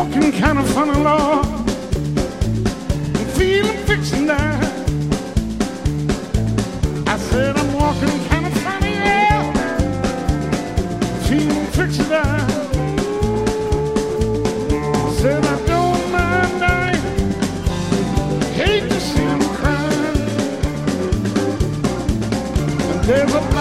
walking kind of funny, Lord. I'm feeling fixing that. I said I'm walking kind of funny, yeah. Feeling fixing that. Said I don't mind dying. Hate to see him crying. And there's a